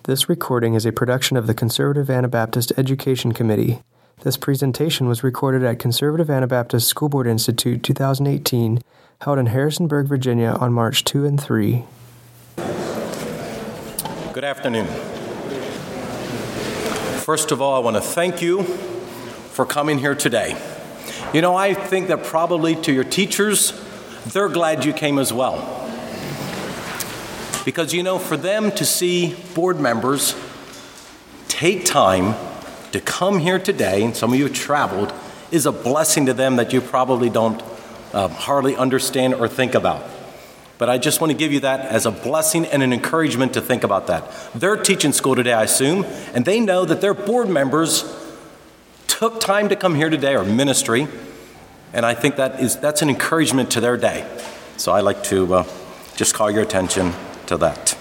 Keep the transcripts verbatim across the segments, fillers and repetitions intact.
This recording is a production of the Conservative Anabaptist Education Committee. This presentation was recorded at Conservative Anabaptist School Board Institute twenty eighteen, held in Harrisonburg, Virginia on March second and third. Good afternoon. First of all, I want to thank you for coming here today. You know, I think that probably to your teachers, they're glad you came as well. Because, you know, for them to see board members take time to come here today, and some of you have traveled, is a blessing to them that you probably don't uh, hardly understand or think about. But I just want to give you that as a blessing and an encouragement to think about that. They're teaching school today, I assume, and they know that their board members took time to come here today, or ministry, and I think that is that's an encouragement to their day. So I like to uh, just call your attention to that.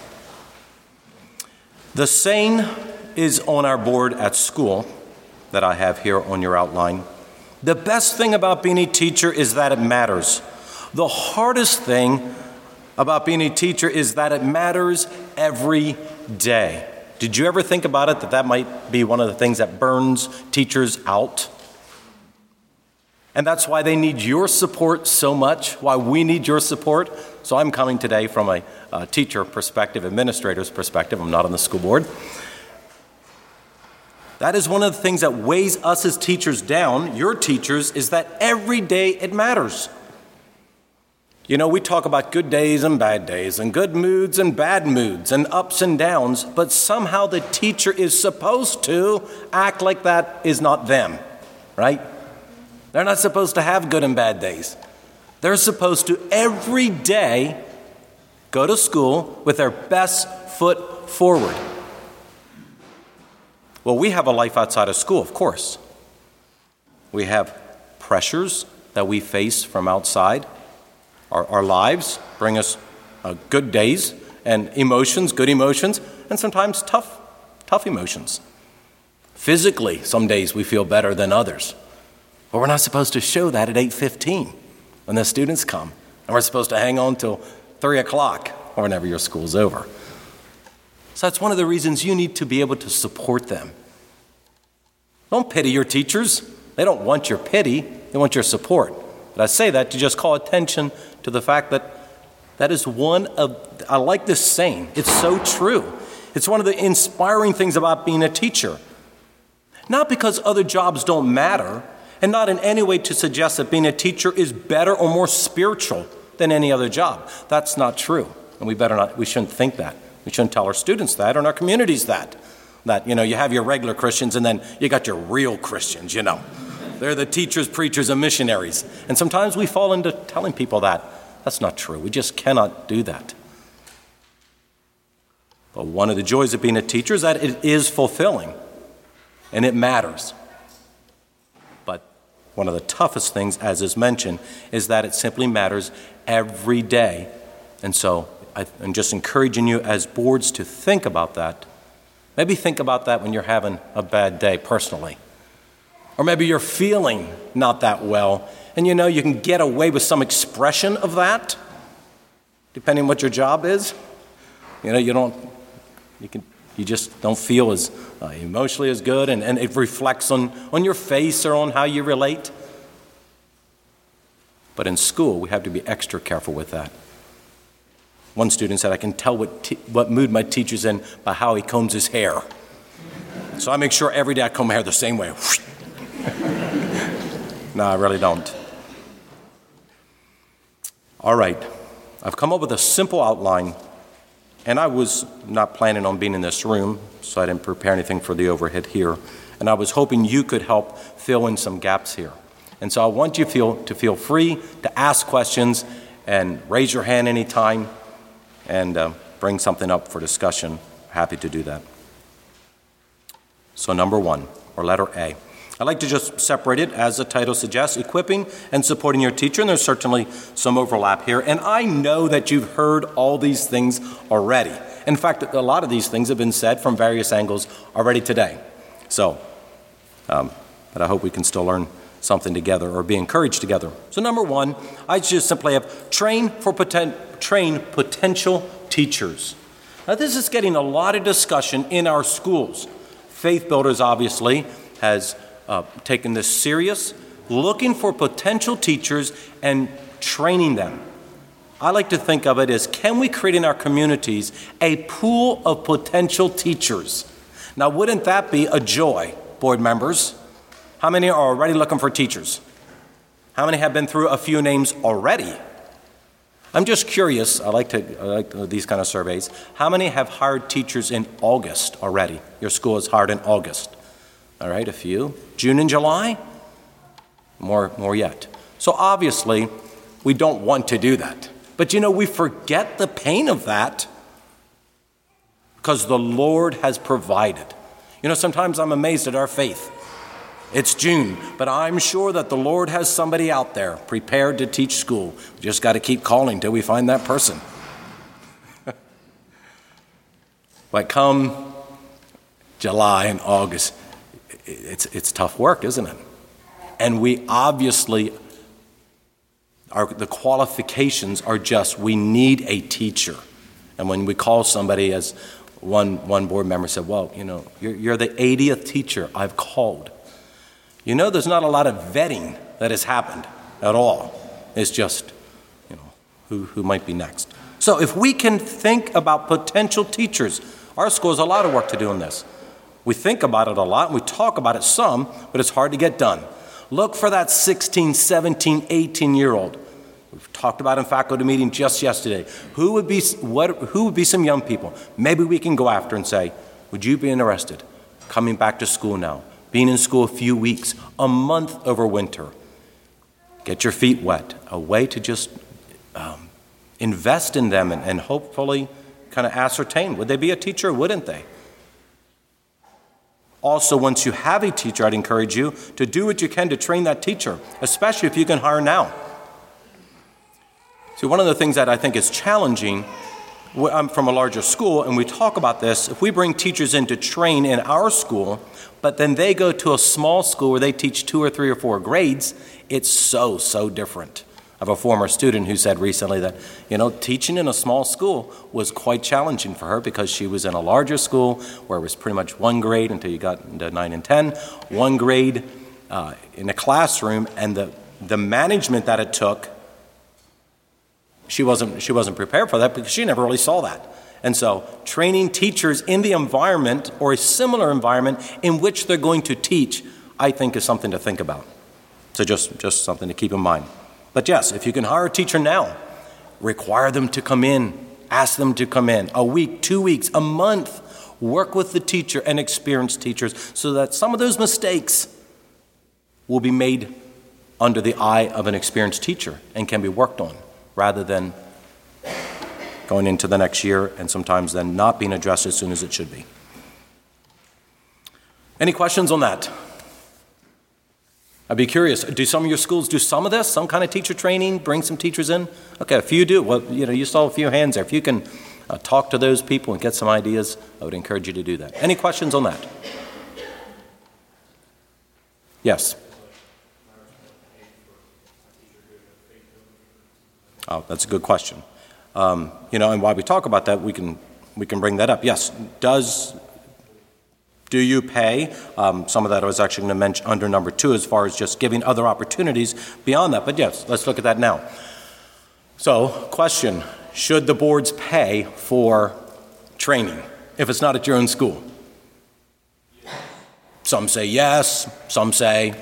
The saying is on our board at school that I have here on your outline. The best thing about being a teacher is that it matters. The hardest thing about being a teacher is that it matters every day. Did you ever think about it, that that might be one of the things that burns teachers out? And that's why they need your support so much, why we need your support. So I'm coming today from a, a teacher perspective, administrator's perspective. I'm not on the school board. That is one of the things that weighs us as teachers down, your teachers, is that every day it matters. You know, we talk about good days and bad days, and good moods and bad moods, and ups and downs, but somehow the teacher is supposed to act like that is not them, right? They're not supposed to have good and bad days. They're supposed to every day go to school with their best foot forward. Well, we have a life outside of school, of course. We have pressures that we face from outside. Our, our lives bring us uh, good days and emotions, good emotions, and sometimes tough, tough emotions. Physically, some days we feel better than others. But we're not supposed to show that at eight fifteen when the students come. And we're supposed to hang on till three o'clock or whenever your school's over. So that's one of the reasons you need to be able to support them. Don't pity your teachers. They don't want your pity. They want your support. But I say that to just call attention to the fact that that is one of, I like this saying. It's so true. It's one of the inspiring things about being a teacher. Not because other jobs don't matter, and not in any way to suggest that being a teacher is better or more spiritual than any other job. That's not true. And we better not, we shouldn't think that. We shouldn't tell our students that, or in our communities that. That, you know, you have your regular Christians and then you got your real Christians, you know. They're the teachers, preachers, and missionaries. And sometimes we fall into telling people that. That's not true. We just cannot do that. But one of the joys of being a teacher is that it is fulfilling. And it matters. But one of the toughest things, as is mentioned, is that it simply matters every day. And so I, I'm just encouraging you as boards to think about that. Maybe think about that when you're having a bad day personally. Or maybe you're feeling not that well, and you know you can get away with some expression of that, depending on what your job is. You know, you don't, you can, you just don't feel as uh, emotionally as good, and, and it reflects on, on your face or on how you relate. But in school, we have to be extra careful with that. One student said, I can tell what t- what mood my teacher's in by how he combs his hair. So I make sure every day I comb my hair the same way. No, I really don't. All right. I've come up with a simple outline, and I was not planning on being in this room, so I didn't prepare anything for the overhead here. And I was hoping you could help fill in some gaps here. And so I want you feel, to feel free to ask questions and raise your hand anytime and uh, bring something up for discussion. Happy to do that. So number one, or letter A. I'd like to just separate it, as the title suggests, equipping and supporting your teacher, and there's certainly some overlap here. And I know that you've heard all these things already. In fact, a lot of these things have been said from various angles already today. So, um, but I hope we can still learn something together or be encouraged together. So number one, I just simply have train for poten- train potential teachers. Now, this is getting a lot of discussion in our schools. Faith Builders, obviously, has uh, taken this serious, looking for potential teachers and training them. I like to think of it as, can we create in our communities a pool of potential teachers? Now, wouldn't that be a joy, board members? How many are already looking for teachers? How many have been through a few names already? I'm just curious, I like to I like these kind of surveys. How many have hired teachers in August already? Your school is hired in August. All right, a few. June and July? More, more yet. So obviously, we don't want to do that. But you know, we forget the pain of that because the Lord has provided. You know, sometimes I'm amazed at our faith. It's June, but I'm sure that the Lord has somebody out there prepared to teach school. We just got to keep calling till we find that person. But come July and August, it's it's tough work, isn't it? And we obviously, are, the qualifications are just, we need a teacher. And when we call somebody, as one one board member said, well, you know, you're, you're the eightieth teacher I've called. You know, there's not a lot of vetting that has happened at all. It's just, you know, who, who might be next. So if we can think about potential teachers, our school has a lot of work to do in this. We think about it a lot, and we talk about it some, but it's hard to get done. Look for that sixteen, seventeen, eighteen-year-old. We've talked about in faculty meeting just yesterday. Who would be what? Who would be some young people? Maybe we can go after and say, would you be interested coming back to school now? Being in school a few weeks, a month over winter. Get your feet wet. A way to just um, invest in them and, and hopefully kind of ascertain, would they be a teacher or wouldn't they? Also, once you have a teacher, I'd encourage you to do what you can to train that teacher, especially if you can hire now. See, one of the things that I think is challenging, I'm from a larger school, and we talk about this. If we bring teachers in to train in our school, but then they go to a small school where they teach two or three or four grades, it's so, so different. I have a former student who said recently that, you know, teaching in a small school was quite challenging for her because she was in a larger school where it was pretty much one grade until you got into nine and ten, one grade uh, in a classroom, and the, the management that it took, she wasn't, she wasn't prepared for that because she never really saw that. And so training teachers in the environment or a similar environment in which they're going to teach, I think is something to think about. So just, just something to keep in mind. But yes, if you can hire a teacher now, require them to come in, ask them to come in a week, two weeks, a month, work with the teacher and experienced teachers so that some of those mistakes will be made under the eye of an experienced teacher and can be worked on rather than going into the next year and sometimes then not being addressed as soon as it should be. Any questions on that? I'd be curious, do some of your schools do some of this, some kind of teacher training, bring some teachers in? Okay, if you do, well, you know, you saw a few hands there. If you can uh, talk to those people and get some ideas, I would encourage you to do that. Any questions on that? Yes. Oh, that's a good question. Um, you know, and while we talk about that, we can we can bring that up. Yes, does do you pay? Um, some of that I was actually going to mention under number two as far as just giving other opportunities beyond that. But yes, let's look at that now. So, question, should the boards pay for training if it's not at your own school? Some say yes, some say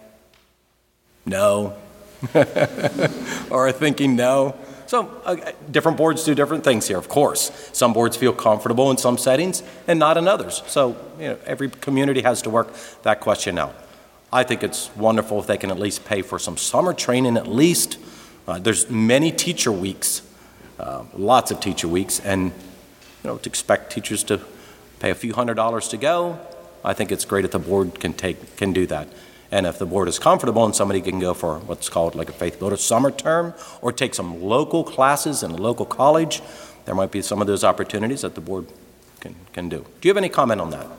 no, or are thinking no. So uh, different boards do different things here, of course. Some boards feel comfortable in some settings and not in others. So, you know, every community has to work that question out. I think it's wonderful if they can at least pay for some summer training at least. Uh, there's many teacher weeks, uh, lots of teacher weeks, and, you know, to expect teachers to pay a few hundred dollars to go, I think it's great if the board can take can do that. And if the board is comfortable and somebody can go for what's called like a Faith Builder summer term or take some local classes in a local college, there might be some of those opportunities that the board can, can do. Do you have any comment on that?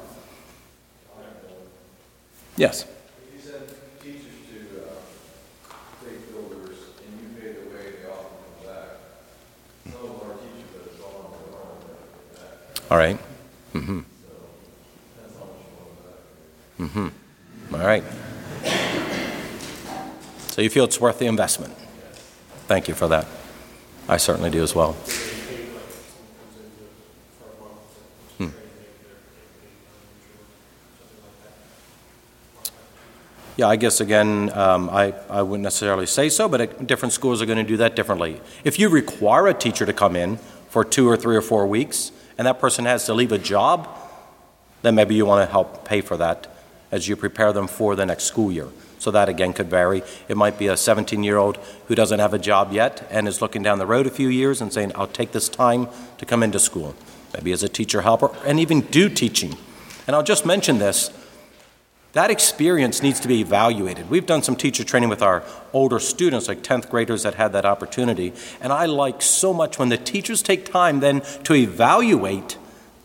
Yes. You send teachers to uh, Faith Builders and you pay the way they often come back. Some of our teachers that have gone on their own that All right. Mm-hmm. Mm-hmm. All right. So you feel it's worth the investment? Thank you for that. I certainly do as well. Hmm. Yeah, I guess, again, um, I, I wouldn't necessarily say so, but it, different schools are going to do that differently. If you require a teacher to come in for two or three or four weeks, and that person has to leave a job, then maybe you want to help pay for that as you prepare them for the next school year. So that, again, could vary. It might be a seventeen-year-old who doesn't have a job yet and is looking down the road a few years and saying, I'll take this time to come into school, maybe as a teacher helper, and even do teaching. And I'll just mention this. That experience needs to be evaluated. We've done some teacher training with our older students, like tenth graders that had that opportunity. And I like so much when the teachers take time then to evaluate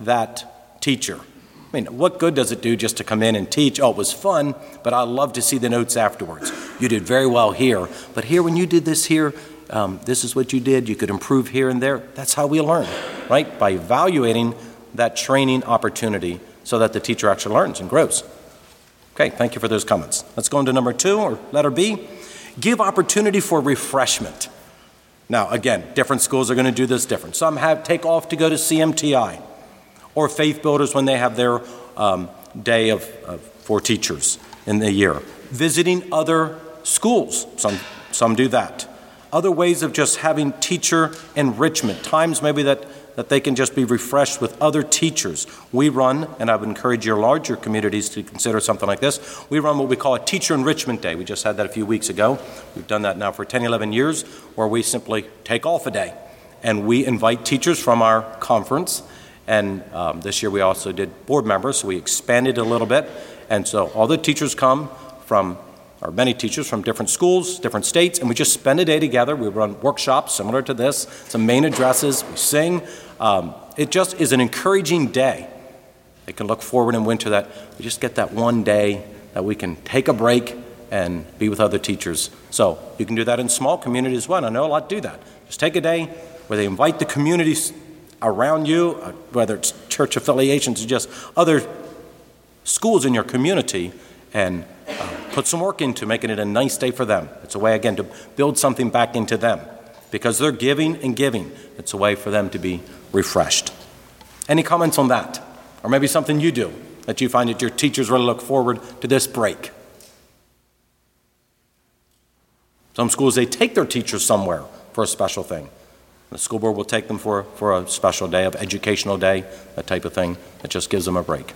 that teacher. I mean, what good does it do just to come in and teach? Oh, it was fun, but I love to see the notes afterwards. You did very well here, but here when you did this here, um, this is what you did. You could improve here and there. That's how we learn, right? By evaluating that training opportunity so that the teacher actually learns and grows. Okay, thank you for those comments. Let's go into number two, or letter B. Give opportunity for refreshment. Now, again, different schools are going to do this different. Some have take off to go to C M T I or Faith Builders when they have their um, day of, of for teachers in the year. Visiting other schools, some some do that. Other ways of just having teacher enrichment, times maybe that that they can just be refreshed with other teachers. We run, and I would encourage your larger communities to consider something like this, we run what we call a Teacher Enrichment Day. We just had that a few weeks ago. We've done that now for ten, eleven years, where we simply take off a day, and we invite teachers from our conference, and um, this year we also did board members, so we expanded a little bit, and so all the teachers come from or many teachers from different schools, different states, and we just spend a day together. We run workshops similar to this, some main addresses, we sing. Um, it just is an encouraging day. They can look forward in winter that we just get that one day that we can take a break and be with other teachers. So you can do that in small communities as well. I know a lot do that. Just take a day where they invite the communities around you, uh, whether it's church affiliations or just other schools in your community, and uh, put some work into making it a nice day for them. It's a way, again, to build something back into them because they're giving and giving. It's a way for them to be refreshed. Any comments on that? Or maybe something you do that you find that your teachers really look forward to this break? Some schools, they take their teachers somewhere for a special thing. The school board will take them for, for a special day, of educational day, that type of thing that just gives them a break.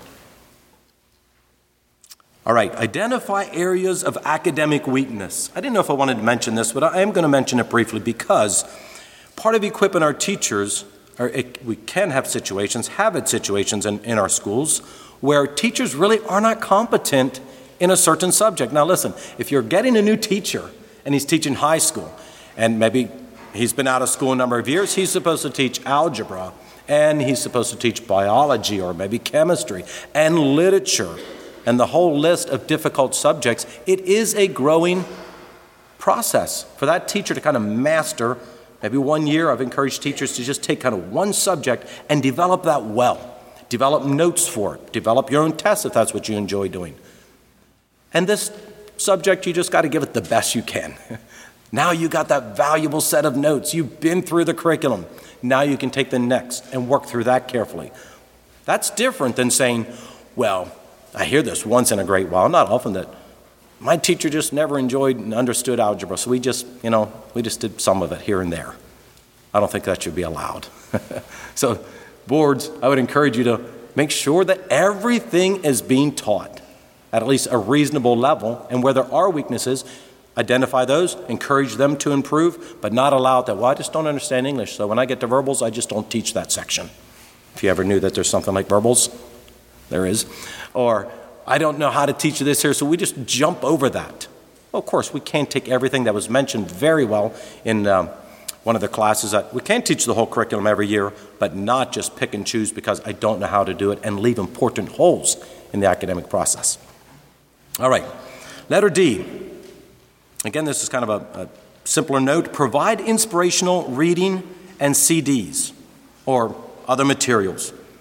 All right, identify areas of academic weakness. I didn't know if I wanted to mention this, but I am going to mention it briefly because part of equipping our teachers, or it, we can have situations, have had situations in, in our schools where teachers really are not competent in a certain subject. Now listen, if you're getting a new teacher and he's teaching high school, and maybe he's been out of school a number of years, he's supposed to teach algebra, and he's supposed to teach biology or maybe chemistry and literature, and the whole list of difficult subjects. It is a growing process for that teacher to kind of master. Maybe one year I've encouraged teachers to just take kind of one subject and develop that well. Develop notes for it. Develop your own tests if that's what you enjoy doing. And this subject, you just got to give it the best you can. Now you got that valuable set of notes. You've been through the curriculum. Now you can take the next and work through that carefully. That's different than saying, well, I hear this once in a great while, not often, that my teacher just never enjoyed and understood algebra, so we just, you know, we just did some of it here and there. I don't think that should be allowed. So boards, I would encourage you to make sure that everything is being taught at at least a reasonable level, and where there are weaknesses, identify those, encourage them to improve, but not allow it that, well, I just don't understand English, so when I get to verbals, I just don't teach that section. If you ever knew that there's something like verbals, there is. Or, I don't know how to teach this here, so we just jump over that. Well, of course, we can't take everything that was mentioned very well in um, one of the classes. That we can't teach the whole curriculum every year, but not just pick and choose because I don't know how to do it and leave important holes in the academic process. All right, letter D. Again, this is kind of a, a simpler note. Provide inspirational reading and C Ds or other materials.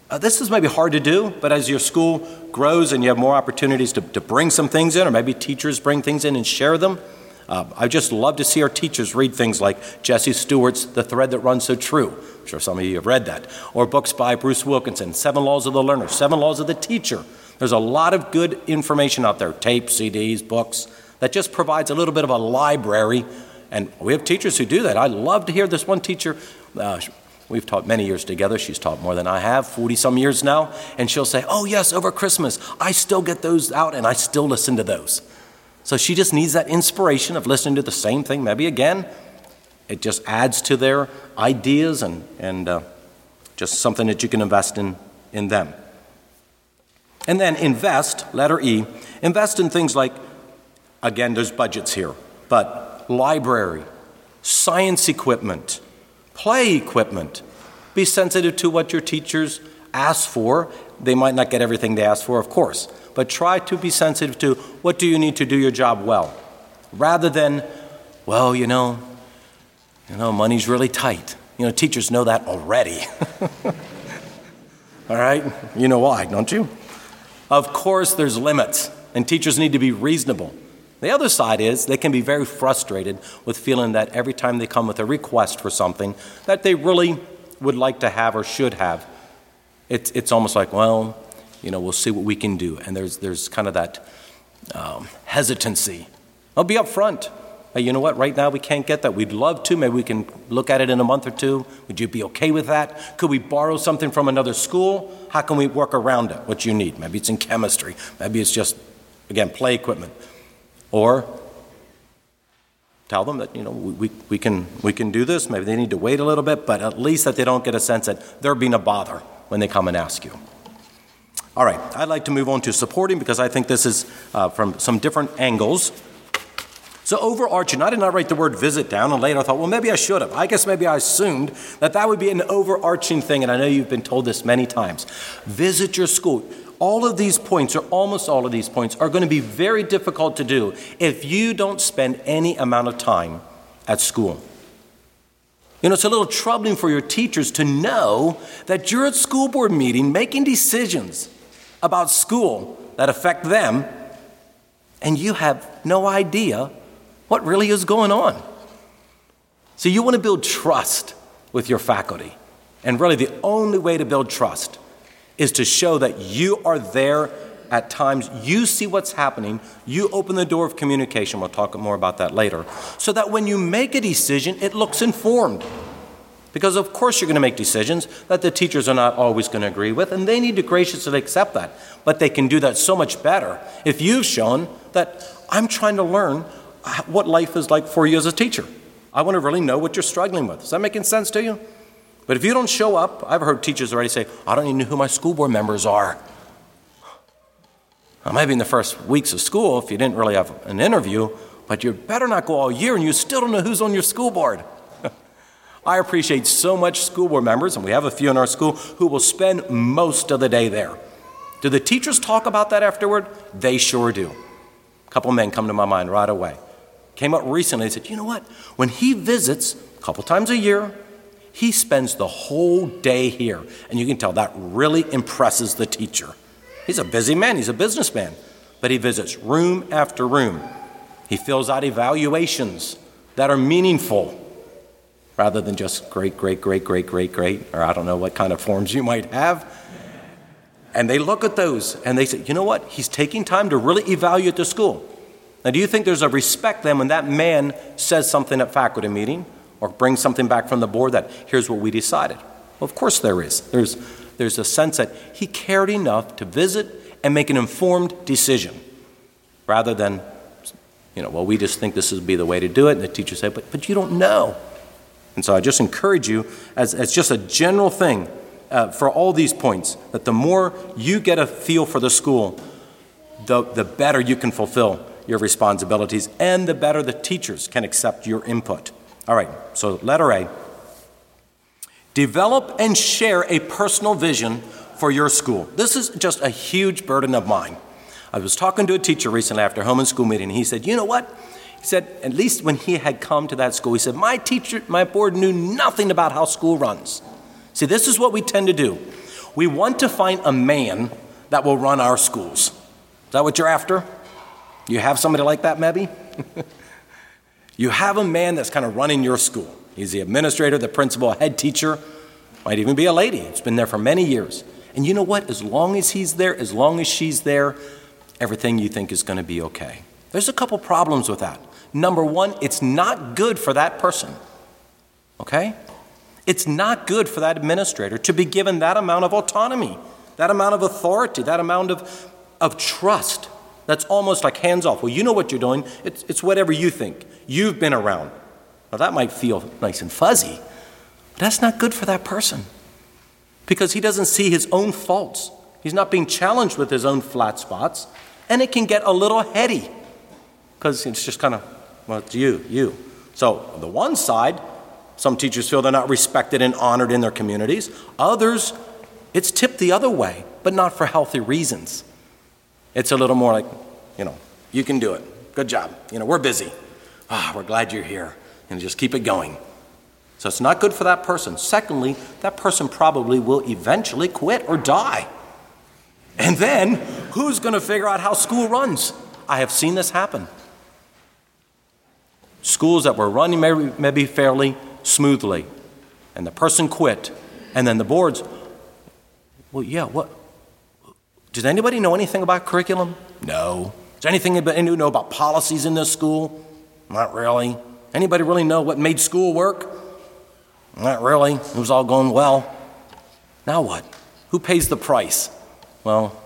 Uh, this is maybe hard to do, but as your school grows and you have more opportunities to, to bring some things in, or maybe teachers bring things in and share them, uh, I just love to see our teachers read things like Jesse Stewart's The Thread That Runs So True. I'm sure some of you have read that. Or books by Bruce Wilkinson, Seven Laws of the Learner, Seven Laws of the Teacher. There's a lot of good information out there, tapes, C Ds, books, that just provides a little bit of a library. And we have teachers who do that. I love to hear this one teacher. Uh, We've taught many years together. She's taught more than I have, forty-some years now. And she'll say, oh, yes, over Christmas, I still get those out and I still listen to those. So she just needs that inspiration of listening to the same thing maybe again. It just adds to their ideas and, and uh, just something that you can invest in, in them. And then invest, letter E, invest in things like, again, there's budgets here, but library, science equipment, play equipment. Be sensitive to what your teachers ask for. They might not get everything they ask for, of course, but try to be sensitive to what do you need to do your job well, rather than, well, you know, you know, money's really tight. You know, teachers know that already. All right? You know why, don't you? Of course, there's limits, and teachers need to be reasonable. The other side is they can be very frustrated with feeling that every time they come with a request for something that they really would like to have or should have, it's it's almost like, well, you know, we'll see what we can do. And there's there's kind of that um, hesitancy. I'll be up front. Hey, you know what? Right now we can't get that. We'd love to. Maybe we can look at it in a month or two. Would you be okay with that? Could we borrow something from another school? How can we work around it? What you need? Maybe it's in chemistry. Maybe it's just, again, play equipment. Or tell them that, you know, we, we can we can do this. Maybe they need to wait a little bit, but at least that they don't get a sense that they're being a bother when they come and ask you. All right, I'd like to move on to supporting, because I think this is uh, from some different angles. So overarching, I did not write the word visit down, and later I thought, well, maybe I should have. I guess maybe I assumed that that would be an overarching thing, and I know you've been told this many times. Visit your school. All of these points, or almost all of these points, are going to be very difficult to do if you don't spend any amount of time at school. You know, it's a little troubling for your teachers to know that you're at school board meeting making decisions about school that affect them, and you have no idea what really is going on. So you want to build trust with your faculty. And really the only way to build trust is to show that you are there at times. You see what's happening. You open the door of communication. We'll talk more about that later. So that when you make a decision, it looks informed. Because of course you're going to make decisions that the teachers are not always going to agree with, and they need to graciously accept that. But they can do that so much better if you've shown that I'm trying to learn what life is like for you as a teacher. I want to really know what you're struggling with. Is that making sense to you? But if you don't show up, I've heard teachers already say, I don't even know who my school board members are. Well, maybe in the first weeks of school, if you didn't really have an interview, but you better not go all year and you still don't know who's on your school board. I appreciate so much school board members, and we have a few in our school, who will spend most of the day there. Do the teachers talk about that afterward? They sure do. A couple men come to my mind right away. Came up recently and said, you know what? When he visits a couple times a year, he spends the whole day here. And you can tell that really impresses the teacher. He's a busy man. He's a businessman. But he visits room after room. He fills out evaluations that are meaningful rather than just great, great, great, great, great, great, or I don't know what kind of forms you might have. And they look at those and they say, you know what? He's taking time to really evaluate the school. Now, do you think there's a respect then when that man says something at faculty meeting or brings something back from the board that here's what we decided? Well, of course there is. There's, there's a sense that he cared enough to visit and make an informed decision rather than, you know, well, we just think this would be the way to do it. And the teacher said, but, but you don't know. And so I just encourage you as, as just a general thing uh, for all these points, that the more you get a feel for the school, the, the better you can fulfill your responsibilities, and the better the teachers can accept your input. All right, so letter A. Develop and share a personal vision for your school. This is just a huge burden of mine. I was talking to a teacher recently after a home and school meeting, and he said, you know what? He said, at least when he had come to that school, he said, my teacher, my board knew nothing about how school runs. See, this is what we tend to do. We want to find a man that will run our schools. Is that what you're after? You have somebody like that, maybe? You have a man that's kind of running your school. He's the administrator, the principal, head teacher, might even be a lady. It's been there for many years. And you know what? As long as he's there, as long as she's there, everything you think is going to be okay. There's a couple problems with that. Number one, it's not good for that person. Okay? It's not good for that administrator to be given that amount of autonomy, that amount of authority, that amount of, of trust. That's almost like hands off. Well, you know what you're doing. It's, it's whatever you think. You've been around. Now, that might feel nice and fuzzy, but that's not good for that person because he doesn't see his own faults. He's not being challenged with his own flat spots, and it can get a little heady because it's just kind of, well, it's you, you. So on the one side, some teachers feel they're not respected and honored in their communities. Others, it's tipped the other way, but not for healthy reasons. It's a little more like, you know, you can do it. Good job. You know, we're busy. Ah, we're glad you're here. And just keep it going. So it's not good for that person. Secondly, that person probably will eventually quit or die. And then, who's going to figure out how school runs? I have seen this happen. Schools that were running maybe, maybe fairly smoothly, and the person quit, and then the boards, well, yeah, what? Does anybody know anything about curriculum? No. Does anything anybody know about policies in this school? Not really. Anybody really know what made school work? Not really. It was all going well. Now what? Who pays the price? Well,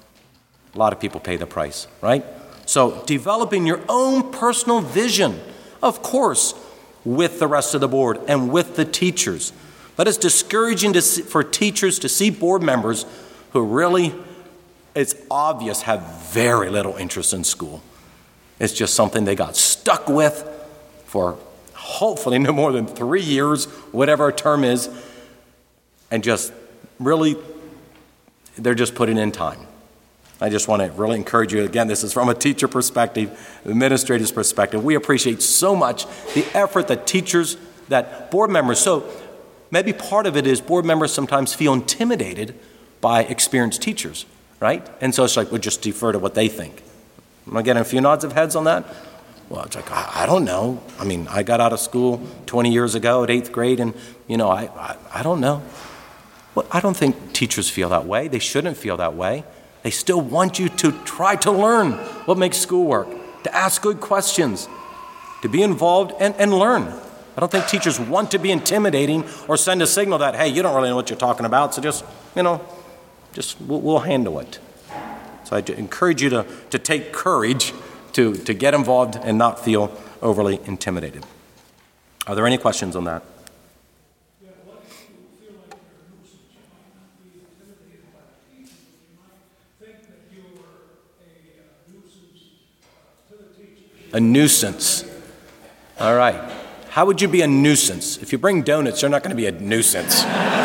a lot of people pay the price, right? So developing your own personal vision, of course, with the rest of the board and with the teachers. But it's discouraging to see, for teachers to see board members who really, it's obvious, have very little interest in school. It's just something they got stuck with for hopefully no more than three years, whatever a term is, and just really, they're just putting in time. I just want to really encourage you, again, this is from a teacher perspective, administrator's perspective. We appreciate so much the effort that teachers, that board members, so maybe part of it is board members sometimes feel intimidated by experienced teachers, right? And so it's like, we'll just defer to what they think. Am I getting a few nods of heads on that? Well, it's like, I, I don't know. I mean, I got out of school twenty years ago at eighth grade, and, you know, I, I, I don't know. Well, I don't think teachers feel that way. They shouldn't feel that way. They still want you to try to learn what makes school work, to ask good questions, to be involved and, and learn. I don't think teachers want to be intimidating or send a signal that, hey, you don't really know what you're talking about, so just, you know, just we'll, we'll handle it. So I encourage you to, to take courage to, to get involved and not feel overly intimidated. Are there any questions on that? Yeah, what if you feel like you're a nuisance? You might not be intimidated by the teachers, but you might think that you are a uh, nuisance uh, to the teachers. A nuisance. All right. How would you be a nuisance? If you bring donuts, you're not going to be a nuisance.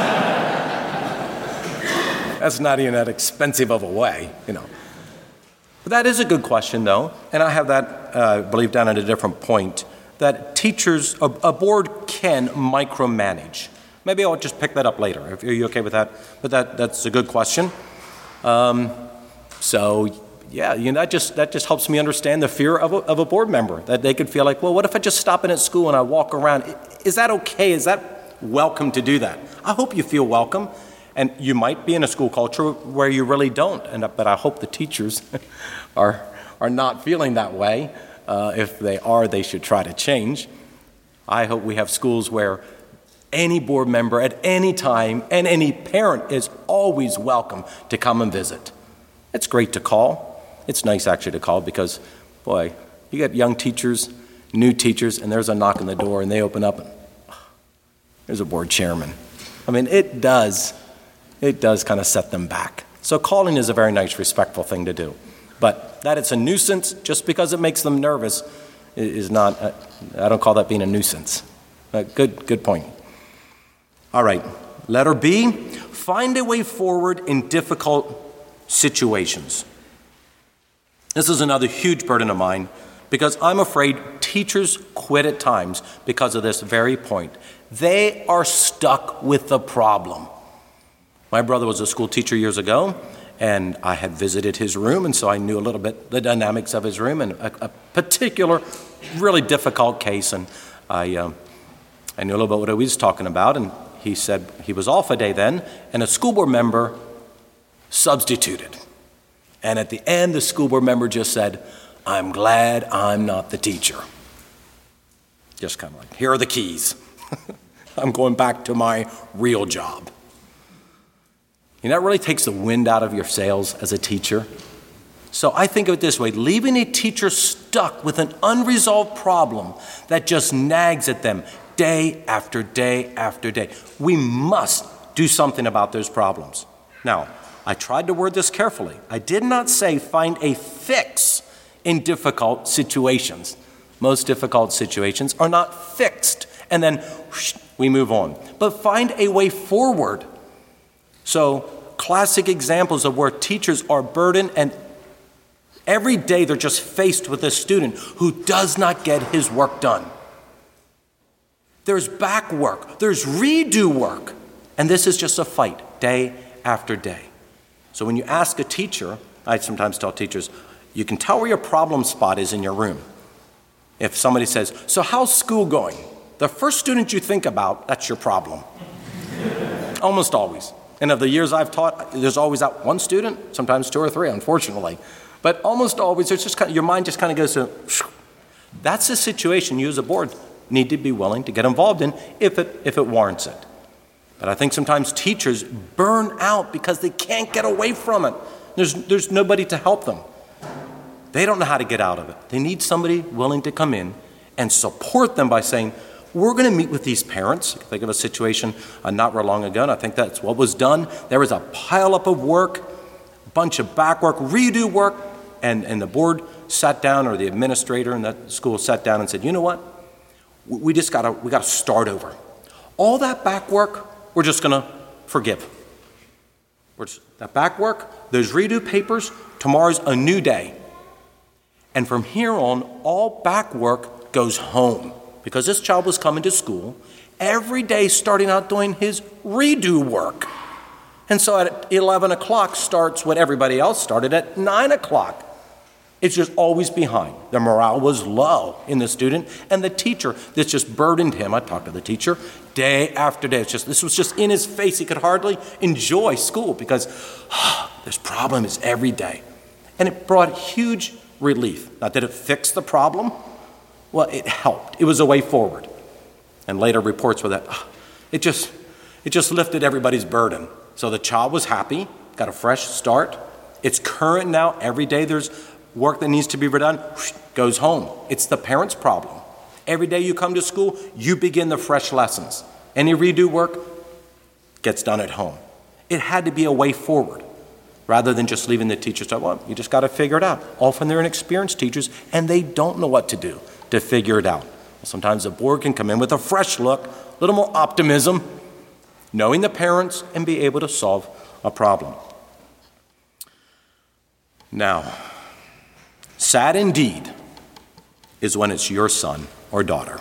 That's not even that expensive of a way, you know. But that is a good question, though, and I have that, uh, I believe, down at a different point, that teachers, a, a board can micromanage. Maybe I'll just pick that up later. Are you okay with that? But that, that's a good question. Um, so, yeah, you know, that just that just helps me understand the fear of a, of a board member, that they could feel like, well, what if I just stop in at school and I walk around? Is that okay? Is that welcome to do that? I hope you feel welcome. And you might be in a school culture where you really don't, and but I hope the teachers are are not feeling that way. Uh, if they are, they should try to change. I hope we have schools where any board member at any time and any parent is always welcome to come and visit. It's great to call. It's nice actually to call because, boy, you get young teachers, new teachers, and there's a knock on the door, and they open up, and oh, there's a board chairman. I mean, it does. It does kind of set them back. So calling is a very nice, respectful thing to do. But that it's a nuisance just because it makes them nervous is not, uh, I don't call that being a nuisance. Uh, good, good point. All right, letter B, find a way forward in difficult situations. This is another huge burden of mine because I'm afraid teachers quit at times because of this very point. They are stuck with the problem. My brother was a school teacher years ago, and I had visited his room, and so I knew a little bit the dynamics of his room and a, a particular really difficult case, and I, um, I knew a little bit what he was talking about, and he said he was off a day then, and a school board member substituted. And at the end, the school board member just said, "I'm glad I'm not the teacher." Just kind of like, here are the keys. I'm going back to my real job. You know, that really takes the wind out of your sails as a teacher. So I think of it this way, leaving a teacher stuck with an unresolved problem that just nags at them day after day after day. We must do something about those problems. Now, I tried to word this carefully. I did not say find a fix in difficult situations. Most difficult situations are not fixed, and then whoosh, we move on. But find a way forward. So, classic examples of where teachers are burdened, and every day they're just faced with a student who does not get his work done. There's back work, there's redo work, and this is just a fight day after day. So when you ask a teacher, I sometimes tell teachers, you can tell where your problem spot is in your room. If somebody says, "So how's school going?" The first student you think about, that's your problem. Almost always. And of the years I've taught, there's always that one student, sometimes two or three, unfortunately. But almost always, there's just kind of, your mind just kind of goes to, that's a situation you as a board need to be willing to get involved in if it, if it warrants it. But I think sometimes teachers burn out because they can't get away from it. There's, there's nobody to help them. They don't know how to get out of it. They need somebody willing to come in and support them by saying, we're going to meet with these parents. Think of a situation uh, not real long ago, and I think that's what was done. There was a pileup of work, a bunch of back work, redo work, and, and the board sat down, or the administrator in that school sat down and said, you know what? We just got to we got to start over. All that back work, we're just going to forgive. We're just, that back work, those redo papers, tomorrow's a new day. And from here on, all back work goes home. Because this child was coming to school every day starting out doing his redo work. And so at eleven o'clock starts what everybody else started at nine o'clock. It's just always behind. The morale was low in the student, and the teacher, this just burdened him. I talked to the teacher day after day. It's just, this was just in his face. He could hardly enjoy school because oh, this problem is every day. And it brought huge relief. Not that it fixed the problem. Well, it helped. It was a way forward. And later reports were that oh, it just it just lifted everybody's burden. So the child was happy, got a fresh start. It's current now. Every day there's work that needs to be done, whoosh, goes home. It's the parent's problem. Every day you come to school, you begin the fresh lessons. Any redo work gets done at home. It had to be a way forward rather than just leaving the teachers to, well, you just got to figure it out. Often they're inexperienced teachers and they don't know what to do to figure it out. Sometimes the board can come in with a fresh look, a little more optimism, knowing the parents, and be able to solve a problem. Now, sad indeed is when it's your son or daughter.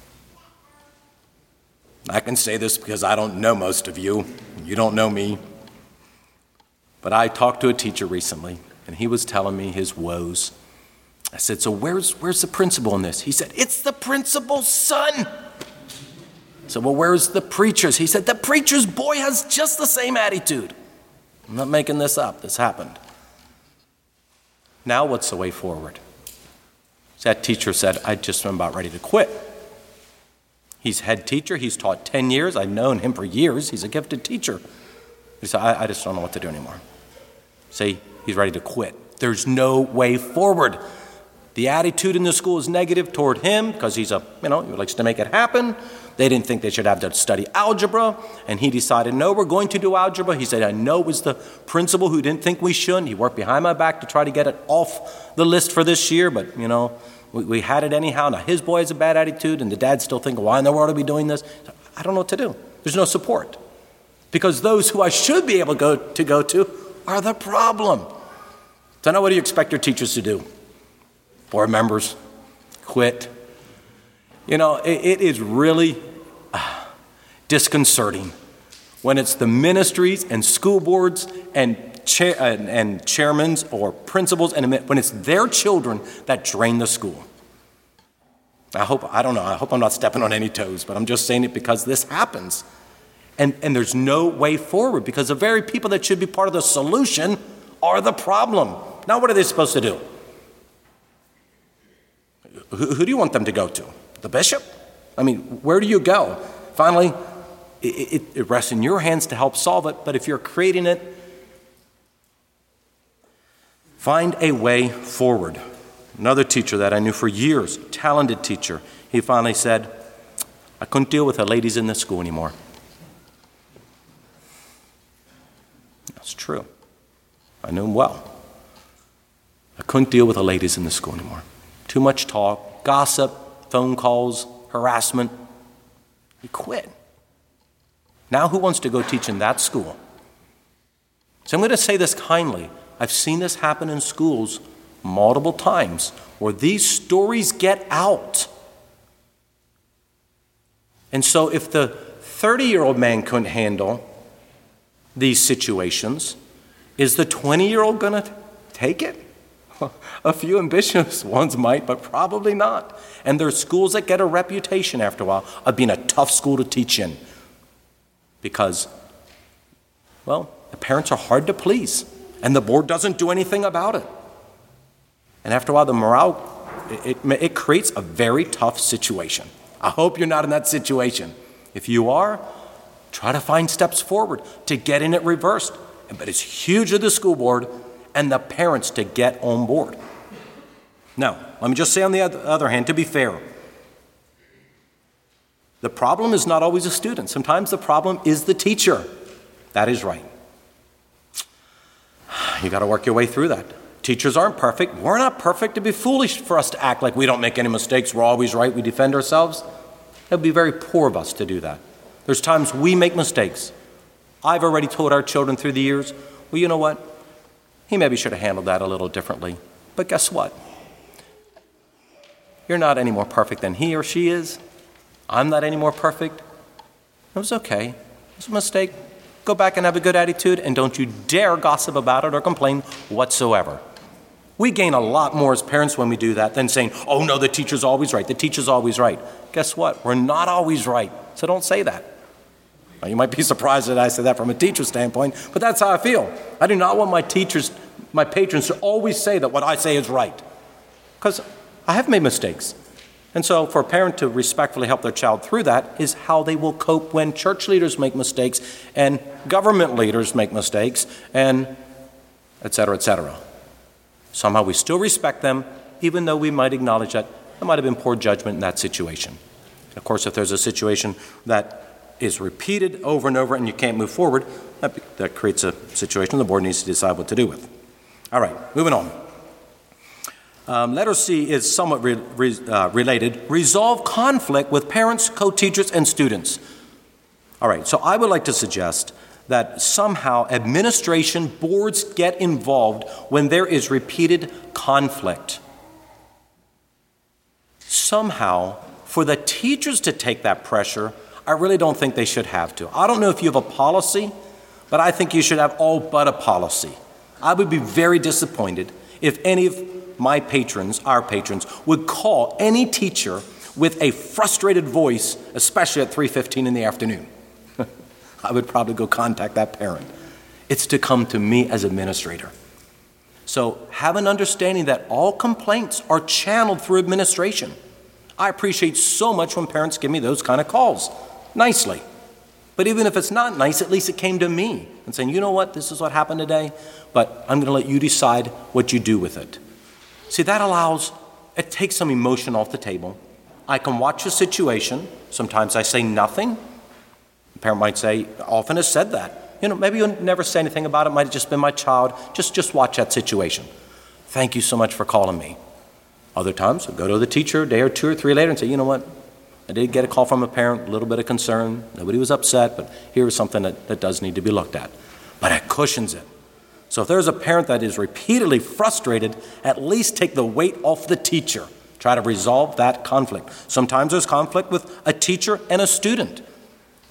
I can say this because I don't know most of you, and you don't know me, but I talked to a teacher recently, and he was telling me his woes. I said, so where's where's the principal in this? He said, it's the principal's son. I said, well, where's the preacher's? He said, the preacher's boy has just the same attitude. I'm not making this up. This happened. Now what's the way forward? That teacher said, I just am about ready to quit. He's head teacher. He's taught ten years. I've known him for years. He's a gifted teacher. He said, I, I just don't know what to do anymore. See, he's ready to quit. There's no way forward. The attitude in the school is negative toward him because he's a, you know, he likes to make it happen. They didn't think they should have to study algebra, and he decided, no, we're going to do algebra. He said, I know it was the principal who didn't think we should. He worked behind my back to try to get it off the list for this year, but, you know, we, we had it anyhow. Now his boy has a bad attitude, and the dad's still thinking, why in the world are we doing this? I don't know what to do. There's no support. Because those who I should be able to go to, go to are the problem. So now what do you expect your teachers to do? Board members, quit. You know, it, it is really uh, disconcerting when it's the ministries and school boards and chair, and, and chairmen or principals, and when it's their children that drain the school. I hope, I don't know, I hope I'm not stepping on any toes, but I'm just saying it because this happens. And, and there's no way forward because the very people that should be part of the solution are the problem. Now, what are they supposed to do? Who, who do you want them to go to? The bishop? I mean, where do you go? Finally, it, it, it rests in your hands to help solve it, but if you're creating it, find a way forward. Another teacher that I knew for years, talented teacher, he finally said, I couldn't deal with the ladies in this school anymore. That's true. I knew him well. I couldn't deal with the ladies in the school anymore. Too much talk, gossip, phone calls, harassment. He quit. Now who wants to go teach in that school? So I'm going to say this kindly. I've seen this happen in schools multiple times where these stories get out. And so if the thirty-year-old man couldn't handle these situations, is the twenty-year-old going to take it? A few ambitious ones might, but probably not. And there are schools that get a reputation after a while of being a tough school to teach in because, well, the parents are hard to please and the board doesn't do anything about it. And after a while, the morale, it, it, it creates a very tough situation. I hope you're not in that situation. If you are, try to find steps forward to getting it reversed. But it's huge of the school board and the parents to get on board. Now, let me just say on the other hand, to be fair, the problem is not always a student. Sometimes the problem is the teacher. That is right. You got to work your way through that. Teachers aren't perfect. We're not perfect. It'd be foolish for us to act like we don't make any mistakes. We're always right. We defend ourselves. It would be very poor of us to do that. There's times we make mistakes. I've already told our children through the years, well, you know what? He maybe should have handled that a little differently. But guess what? You're not any more perfect than he or she is. I'm not any more perfect. It was okay. It was a mistake. Go back and have a good attitude, and don't you dare gossip about it or complain whatsoever. We gain a lot more as parents when we do that than saying, oh no, the teacher's always right. The teacher's always right. Guess what? We're not always right. So don't say that. Now, you might be surprised that I say that from a teacher's standpoint, but that's how I feel. I do not want my teachers, my patrons to always say that what I say is right. Because I have made mistakes. And so for a parent to respectfully help their child through that is how they will cope when church leaders make mistakes and government leaders make mistakes and et cetera, et cetera. Somehow we still respect them, even though we might acknowledge that there might have been poor judgment in that situation. Of course, if there's a situation that is repeated over and over and you can't move forward, that, that creates a situation the board needs to decide what to do with. All right, moving on. Um, letter C is somewhat re, re, uh, related. Resolve conflict with parents, co-teachers, and students. All right, so I would like to suggest that somehow administration boards get involved when there is repeated conflict. Somehow, for the teachers to take that pressure, I really don't think they should have to. I don't know if you have a policy, but I think you should have all but a policy. I would be very disappointed if any of my patrons, our patrons, would call any teacher with a frustrated voice, especially at three fifteen in the afternoon. I would probably go contact that parent. It's to come to me as administrator. So have an understanding that all complaints are channeled through administration. I appreciate so much when parents give me those kind of calls, nicely. But even if it's not nice, at least it came to me and saying, you know what, this is what happened today, but I'm going to let you decide what you do with it. See, that allows, it takes some emotion off the table. I can watch a situation. Sometimes I say nothing. The parent might say, often has said that. You know, maybe you'll never say anything about it. It might have just been my child. Just, just watch that situation. Thank you so much for calling me. Other times, I'll go to the teacher a day or two or three later and say, you know what? I did get a call from a parent, a little bit of concern. Nobody was upset, but here is something that, that does need to be looked at. But it cushions it. So if there's a parent that is repeatedly frustrated, at least take the weight off the teacher. Try to resolve that conflict. Sometimes there's conflict with a teacher and a student.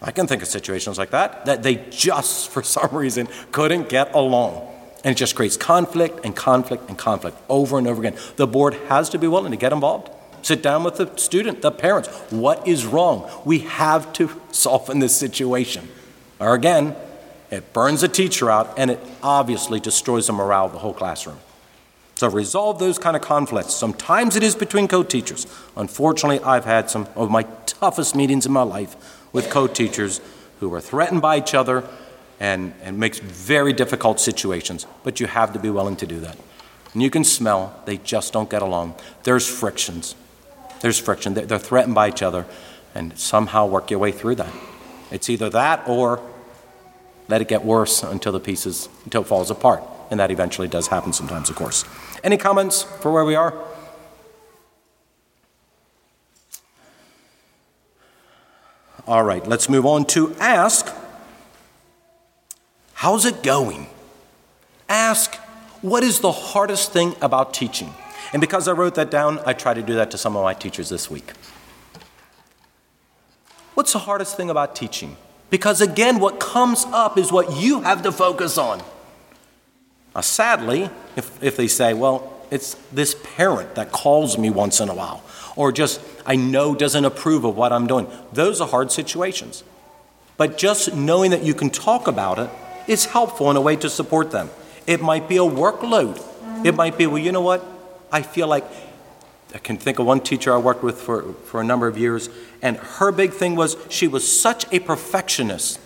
I can think of situations like that, that they just, for some reason, couldn't get along. And it just creates conflict and conflict and conflict over and over again. The board has to be willing to get involved. Sit down with the student, the parents. What is wrong? We have to soften this situation. Or again, it burns a teacher out, and it obviously destroys the morale of the whole classroom. So resolve those kind of conflicts. Sometimes it is between co-teachers. Unfortunately, I've had some of my toughest meetings in my life with co-teachers who were threatened by each other and, and makes very difficult situations. But you have to be willing to do that. And you can smell they just don't get along. There's frictions. There's friction. They're threatened by each other, and somehow work your way through that. It's either that or let it get worse until the pieces, until it falls apart. And that eventually does happen sometimes, of course. Any comments for where we are? All right, let's move on to ask, how's it going? Ask, what is the hardest thing about teaching? And because I wrote that down, I try to do that to some of my teachers this week. What's the hardest thing about teaching? Because again, what comes up is what you have to focus on. Now, sadly, if, if they say, well, it's this parent that calls me once in a while, or just I know doesn't approve of what I'm doing, those are hard situations. But just knowing that you can talk about it is helpful in a way to support them. It might be a workload. It might be, well, you know what? I feel like, I can think of one teacher I worked with for, for a number of years, and her big thing was she was such a perfectionist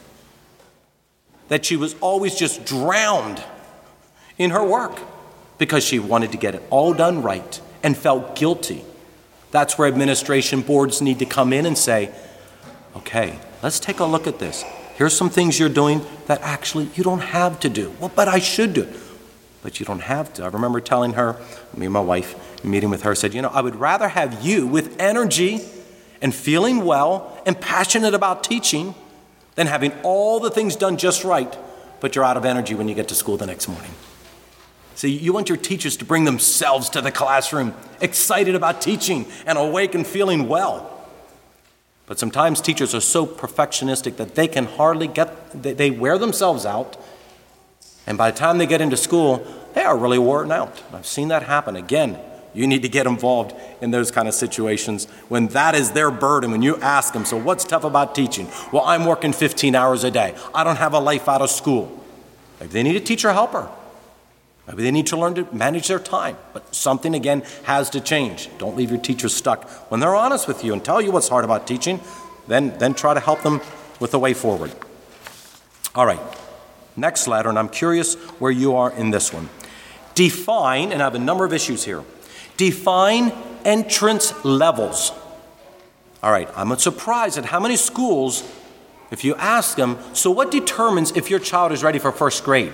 that she was always just drowned in her work because she wanted to get it all done right and felt guilty. That's where administration boards need to come in and say, okay, let's take a look at this. Here's some things you're doing that actually you don't have to do. Well, but I should do it. But you don't have to. I remember telling her, me and my wife, meeting with her, said, you know, I would rather have you with energy and feeling well and passionate about teaching than having all the things done just right, but you're out of energy when you get to school the next morning. See, you want your teachers to bring themselves to the classroom, excited about teaching and awake and feeling well. But sometimes teachers are so perfectionistic that they can hardly get, they wear themselves out. And by the time they get into school, they are really worn out. I've seen that happen. Again, you need to get involved in those kind of situations when that is their burden. When you ask them, so what's tough about teaching? Well, I'm working fifteen hours a day. I don't have a life out of school. Maybe they need a teacher helper. Maybe they need to learn to manage their time. But something, again, has to change. Don't leave your teachers stuck. When they're honest with you and tell you what's hard about teaching, then, then try to help them with the way forward. All right. Next letter, and I'm curious where you are in this one. Define, and I have a number of issues here. Define entrance levels. All right, I'm surprised at how many schools, if you ask them, so what determines if your child is ready for first grade?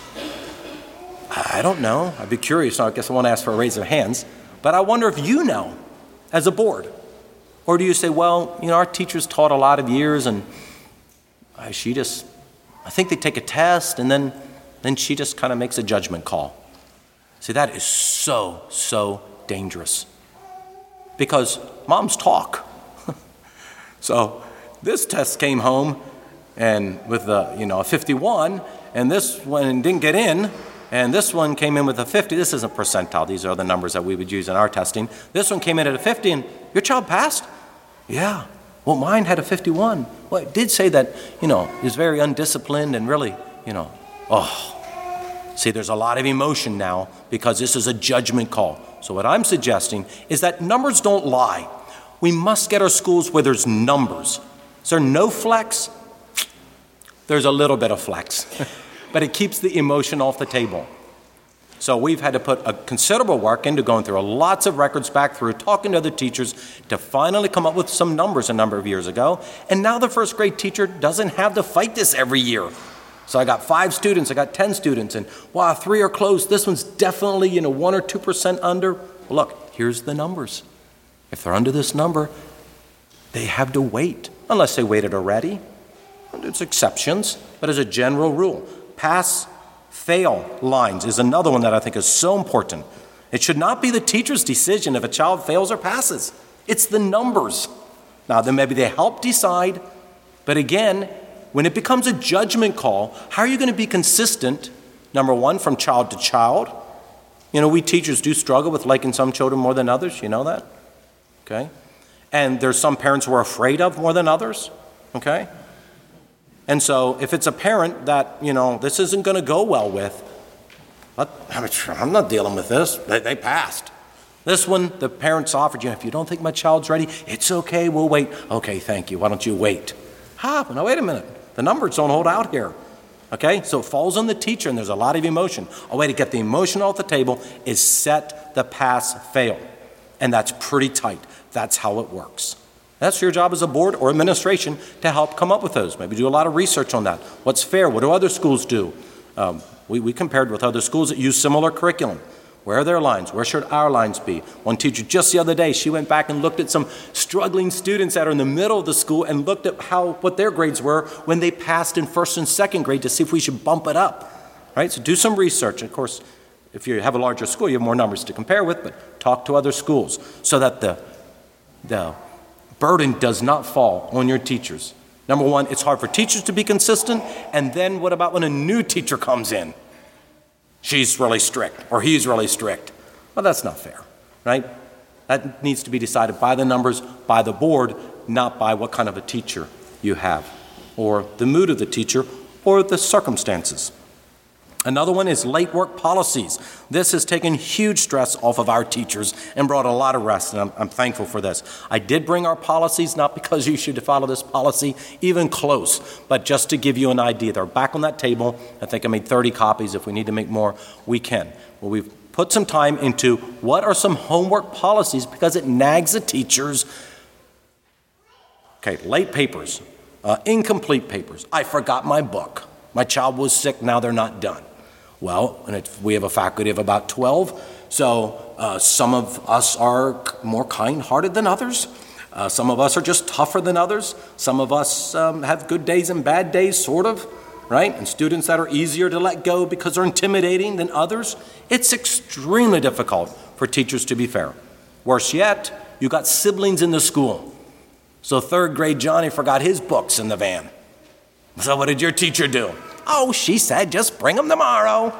I don't know. I'd be curious. I guess I won't ask for a raise of hands. But I wonder if you know as a board. Or do you say, well, you know, our teachers taught a lot of years and uh, she just, I think they take a test and then, then she just kind of makes a judgment call. See, that is so, so dangerous. Because moms talk. So this test came home and with a, you know, a fifty-one, and this one didn't get in, and this one came in with a fifty. This isn't percentile. These are the numbers that we would use in our testing. This one came in at a fifty, and your child passed? Yeah. Well, mine had a fifty-one. Well, it did say that, you know, he was very undisciplined and really, you know, oh. See, there's a lot of emotion now because this is a judgment call. So what I'm suggesting is that numbers don't lie. We must get our schools where there's numbers. Is there no flex? There's a little bit of flex, but it keeps the emotion off the table. So we've had to put a considerable work into going through lots of records back through, talking to other teachers to finally come up with some numbers a number of years ago. And now the first grade teacher doesn't have to fight this every year. So I got five students, I got ten students, and wow, three are close. This one's definitely, you know, one or two percent under. Well, look, here's the numbers. If they're under this number, they have to wait, unless they waited already. There's exceptions, but as a general rule, pass, fail lines is another one that I think is so important. It should not be the teacher's decision if a child fails or passes. It's the numbers. Now, then maybe they help decide, But again, when it becomes a judgment call, how are you going to be consistent, number one, from child to child? You know, we teachers do struggle with liking some children more than others. You know that? Okay? And there's some parents who are afraid of more than others. Okay? And so if it's a parent that, you know, this isn't going to go well with, I'm not dealing with this. They, they passed. This one, the parents offered you, if you don't think my child's ready, it's okay, we'll wait. Okay, thank you. Why don't you wait? Ah, now wait a minute. The numbers don't hold out here. Okay, so it falls on the teacher, and there's a lot of emotion. A way to get the emotion off the table is set the pass-fail. And that's pretty tight. That's how it works. That's your job as a board or administration to help come up with those. Maybe do a lot of research on that. What's fair? What do other schools do? Um, we, we compared with other schools that use similar curriculum. Where are their lines? Where should our lines be? One teacher just the other day, she went back and looked at some struggling students that are in the middle of the school and looked at how what their grades were when they passed in first and second grade to see if we should bump it up. Right? So do some research. Of course, if you have a larger school, you have more numbers to compare with, but talk to other schools so that the, the burden does not fall on your teachers. Number one, it's hard for teachers to be consistent. And then what about when a new teacher comes in? She's really strict, or he's really strict. Well, that's not fair, right? That needs to be decided by the numbers, by the board, not by what kind of a teacher you have, or the mood of the teacher, or the circumstances. Another one is late work policies. This has taken huge stress off of our teachers and brought a lot of rest, and I'm, I'm thankful for this. I did bring our policies, not because you should follow this policy, even close, but just to give you an idea. They're back on that table. I think I made thirty copies. If we need to make more, we can. Well, we've put some time into what are some homework policies because it nags the teachers. Okay, late papers, uh, incomplete papers. I forgot my book. My child was sick, now they're not done. Well, and it, we have a faculty of about twelve, so uh, some of us are more kind-hearted than others. Uh, some of us are just tougher than others. Some of us um, have good days and bad days, sort of, right? And students that are easier to let go because they're intimidating than others. It's extremely difficult for teachers to be fair. Worse yet, you got siblings in the school. So third grade Johnny forgot his books in the van. So what did your teacher do? Oh, she said, just bring them tomorrow.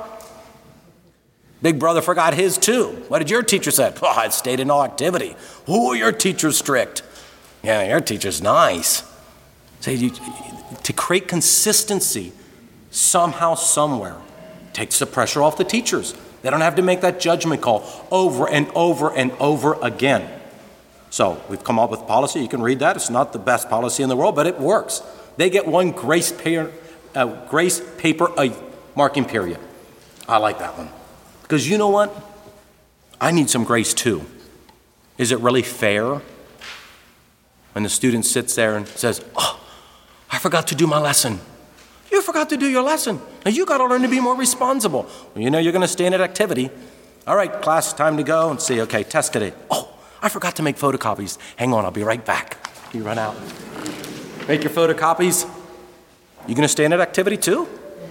Big brother forgot his too. What did your teacher say? Oh, I stayed in all activity. Ooh, your teacher's strict. Yeah, your teacher's nice. So you, to create consistency somehow, somewhere, takes the pressure off the teachers. They don't have to make that judgment call over and over and over again. So we've come up with policy. You can read that. It's not the best policy in the world, but it works. They get one grace, pair, uh, grace paper a marking period. I like that one. Because you know what? I need some grace too. Is it really fair when the student sits there and says, oh, I forgot to do my lesson. You forgot to do your lesson. Now you got to learn to be more responsible. Well, you know you're going to stay in an activity. All right, class, time to go and see. Okay, test today. Oh, I forgot to make photocopies. Hang on, I'll be right back. You run out. Make your photocopies. You going to stay in that activity too?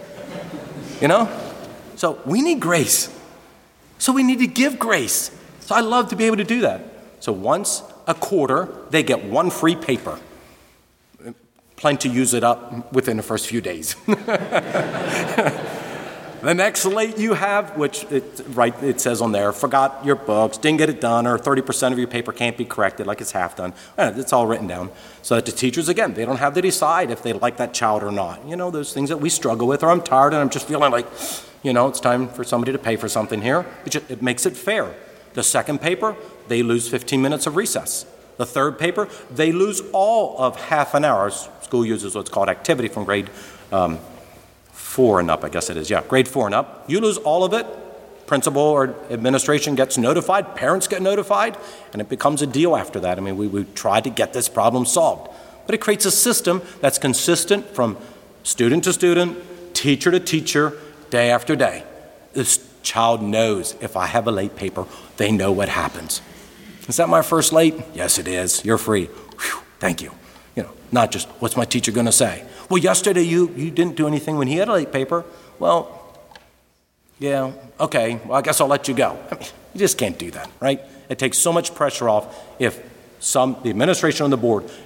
You know? So we need grace. So we need to give grace. So I love to be able to do that. So once a quarter, they get one free paper. Plan to use it up within the first few days. The next late you have, which it, right, it says on there, forgot your books, didn't get it done, or thirty percent of your paper can't be corrected, like it's half done. It's all written down. So that the teachers, again, they don't have to decide if they like that child or not. You know, those things that we struggle with, or I'm tired and I'm just feeling like, you know, it's time for somebody to pay for something here. It, just, it makes it fair. The second paper, they lose fifteen minutes of recess. The third paper, they lose all of half an hour. School uses what's called activity from grade um, four and up, I guess it is. Yeah, grade four and up. You lose all of it. Principal or administration gets notified. Parents get notified. And it becomes a deal after that. I mean, we, we try to get this problem solved. But it creates a system that's consistent from student to student, teacher to teacher, day after day. This child knows if I have a late paper, they know what happens. Is that my first late? Yes, it is. You're free. Whew, thank you. You know, not just, what's my teacher going to say? Well, yesterday you, you didn't do anything when he had a late paper. Well, yeah, okay, well, I guess I'll let you go. I mean, you just can't do that, right? It takes so much pressure off if some, the administration on the board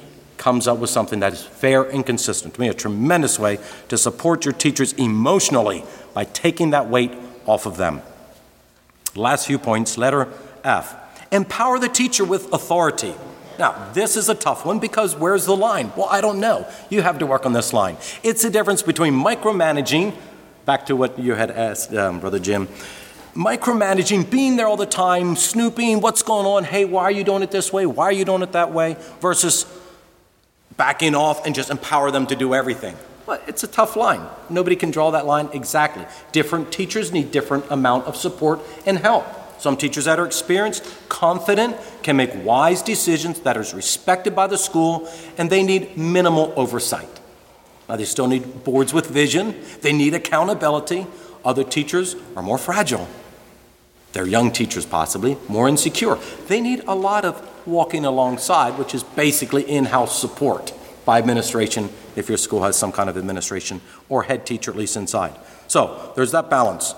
comes up with something that is fair and consistent. To me, a tremendous way to support your teachers emotionally by taking that weight off of them. Last few points, letter F. Empower the teacher with authority. Now, this is a tough one because where's the line? Well, I don't know. You have to work on this line. It's the difference between micromanaging, back to what you had asked, um, Brother Jim, micromanaging, being there all the time, snooping, what's going on? Hey, why are you doing it this way? Why are you doing it that way? Versus backing off and just empower them to do everything. But it's a tough line. Nobody can draw that line exactly. Different teachers need different amount of support and help. Some teachers that are experienced, confident, can make wise decisions that is respected by the school, and they need minimal oversight. Now, they still need boards with vision. They need accountability. Other teachers are more fragile. They're young teachers, possibly, more insecure. They need a lot of walking alongside, which is basically in-house support by administration, if your school has some kind of administration, or head teacher at least inside. So there's that balance.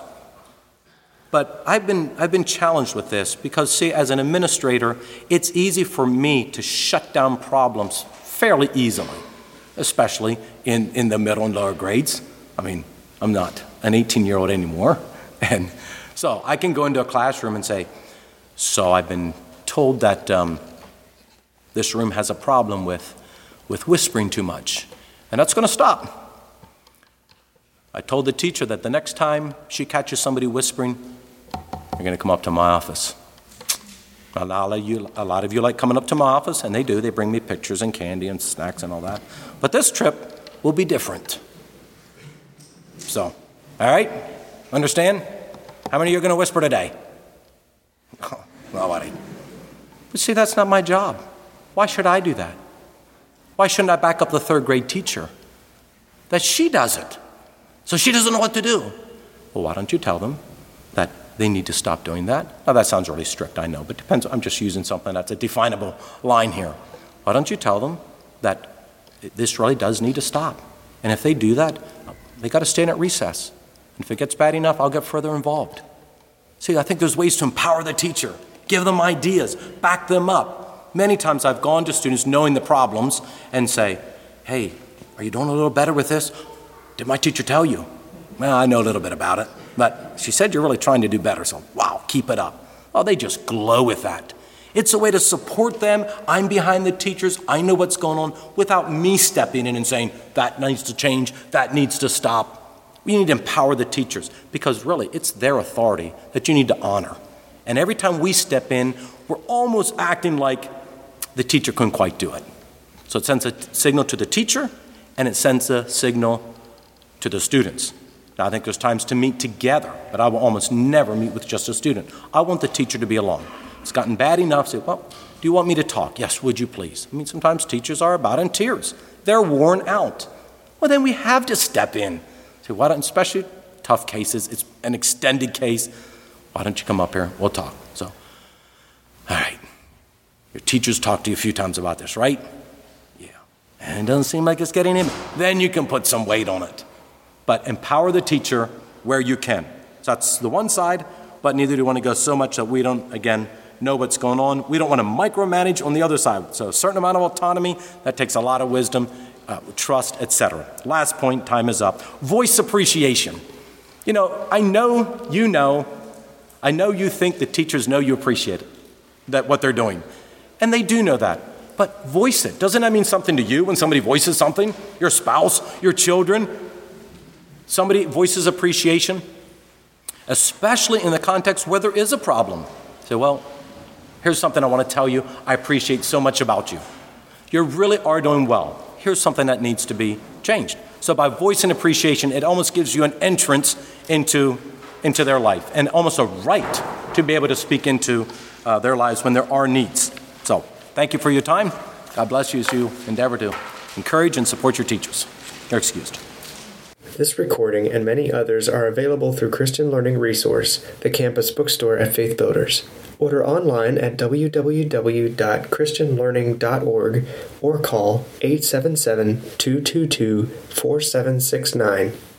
But I've been I've been challenged with this because, see, as an administrator, it's easy for me to shut down problems fairly easily, especially in, in the middle and lower grades. I mean, I'm not an eighteen-year-old anymore. And so I can go into a classroom and say, so I've been told that um, this room has a problem with, with whispering too much, and that's going to stop. I told the teacher that the next time she catches somebody whispering, you're going to come up to my office. A lot of you, a lot of you like coming up to my office, and they do. They bring me pictures and candy and snacks and all that. But this trip will be different. So, all right? Understand? How many of you are going to whisper today? Oh, nobody. But see, that's not my job. Why should I do that? Why shouldn't I back up the third grade teacher? That she does it. So she doesn't know what to do. Well, why don't you tell them that they need to stop doing that? Now, that sounds really strict, I know, but depends. I'm just using something that's a definable line here. Why don't you tell them that this really does need to stop? And if they do that, they got to stand at recess. And if it gets bad enough, I'll get further involved. See, I think there's ways to empower the teacher, give them ideas, back them up. Many times I've gone to students knowing the problems and say, hey, are you doing a little better with this? Did my teacher tell you? Well, I know a little bit about it, but she said you're really trying to do better, so wow, keep it up. Oh, they just glow with that. It's a way to support them. I'm behind the teachers. I know what's going on without me stepping in and saying, that needs to change, that needs to stop. We need to empower the teachers because really it's their authority that you need to honor. And every time we step in, we're almost acting like the teacher couldn't quite do it. So it sends a signal to the teacher and it sends a signal to the students. Now, I think there's times to meet together, but I will almost never meet with just a student. I want the teacher to be along. It's gotten bad enough to say, well, do you want me to talk? Yes, would you please? I mean, sometimes teachers are about in tears. They're worn out. Well, then we have to step in. Say, why don't, especially tough cases, it's an extended case. Why don't you come up here? We'll talk. So, all right. Your teachers talked to you a few times about this, right? Yeah. And it doesn't seem like it's getting in. Then you can put some weight on it. But empower the teacher where you can. So that's the one side, but neither do we want to go so much that we don't, again, know what's going on. We don't want to micromanage on the other side. So a certain amount of autonomy, that takes a lot of wisdom, uh, trust, et cetera. Last point, time is up. Voice appreciation. You know, I know you know, I know you think the teachers know you appreciate it, that what they're doing. And they do know that. But voice it. Doesn't that mean something to you when somebody voices something? Your spouse, your children? Somebody voices appreciation, especially in the context where there is a problem. Say, well, here's something I want to tell you. I appreciate so much about you. You really are doing well. Here's something that needs to be changed. So by voicing appreciation, it almost gives you an entrance into, into their life and almost a right to be able to speak into uh, their lives when there are needs. So thank you for your time. God bless you as you endeavor to encourage and support your teachers. You're excused. This recording and many others are available through Christian Learning Resource, the campus bookstore at Faith Builders. Order online at w w w dot christian learning dot org or call eight seven seven, two two two, four seven six nine.